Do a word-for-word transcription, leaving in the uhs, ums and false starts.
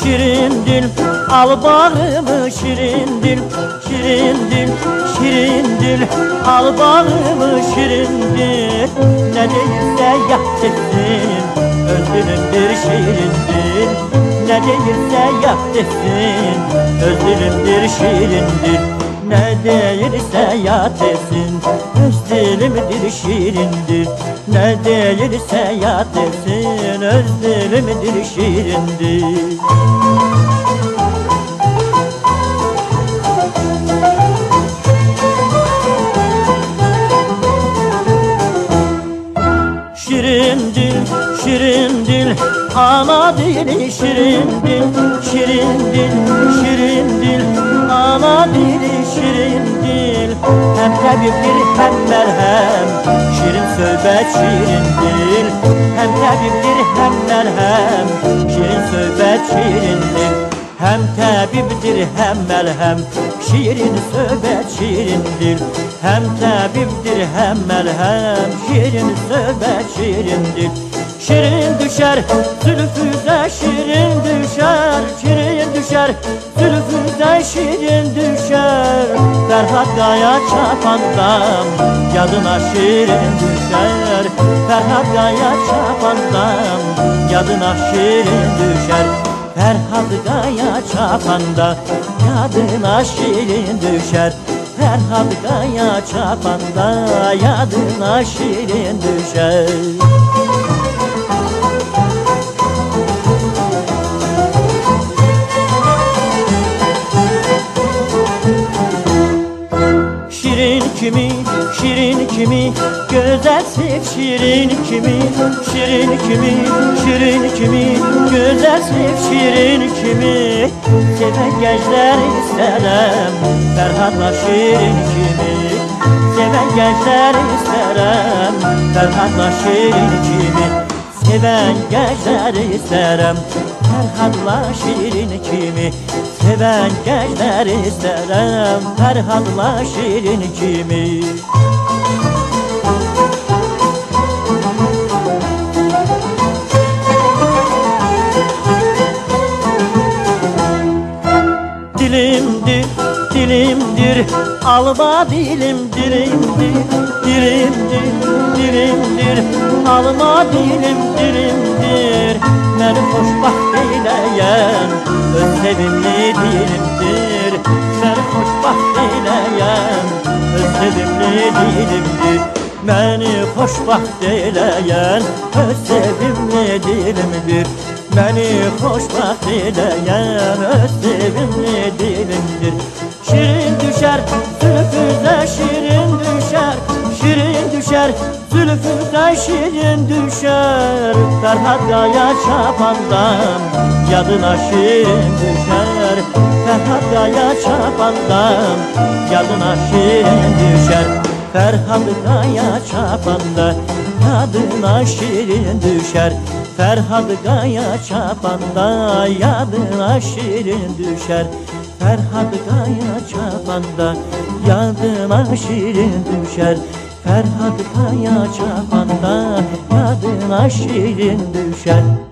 şirin dil, al bağrımı şirin dil, şirin dil, şirin dil, al bağrımı şirin dil. Ne değilse yap desin, öz dilimdir şirin dil. Ne değilse yap desin, öz dilimdir şirin dil. Ne değilse yap desin, öz dilimdir şirindir. Ne değilse yap desin, öz dilimdir şirindir. Şirin dil, şirin dil, ana dili şirin dil, şirin dil, şirin dil, ana dili şirin dil. Hem tabiptir hem merhem, şirin söhbet şirin dil. Hem tabiptir hem merhem, şirin söhbet şirin dil. Hem tabiptir hem merhem, şirin söhbet şirin dil. Hem tabiptir hem merhem, şirin söhbet şirin dil. Şirin düşer, zülfüze şirin düşer, şirin düşer, zülfüze şirin düşer. Ferhat Kaya çapandam, yadına şirin düşer. Ferhat Kaya çapandam, yadına şirin düşer. Ferhat Kaya çapanda, yadına şirin düşer. Ferhat Kaya çapanda, yadına şirin düşer. Şirin kimi, şirin kimi, güzelsin şirin kimi, şirin kimi, şirin kimi, güzelsin şirin kimi. Seven gençler isterim, Ferhat'la şirin kimi. Seven gençler isterim, Ferhat'la şirin kimi. Seven gençler isterim, Ferhat'la şirin kimi. Seven gençler isterim, Ferhat'la şirin kimi. Dilimdir, dilimdir, alma dilim dilimdir, dilimdir, dilimdir, alma dilim dilimdir. Beni hoşbaxt eyleyen öz sevimli dilimdir. Beni hoşbaxt eyleyen öz sevimli dilimdir. Beni hoşbaxt eyleyen öz sevimli dilimdir. Beni hoşbaxt eyleyen öz sevimli dilimdir. Şirin düşer, zülfüze şirin düşer, şirin düşer, zülfüze şirin düşer. Ferhat Kaya çapandam, yadına şirin düşer. Ferhat Kaya çapandam, yadına şirin düşer. Ferhat Kaya çapanda, yadına şirin düşer. Ferhat Kaya çapanda, yadına şirin düşer. Ferhat Kaya çapanda, yadına şirin düşer. Ferhat Kaya çapanda, yadına şirin düşer.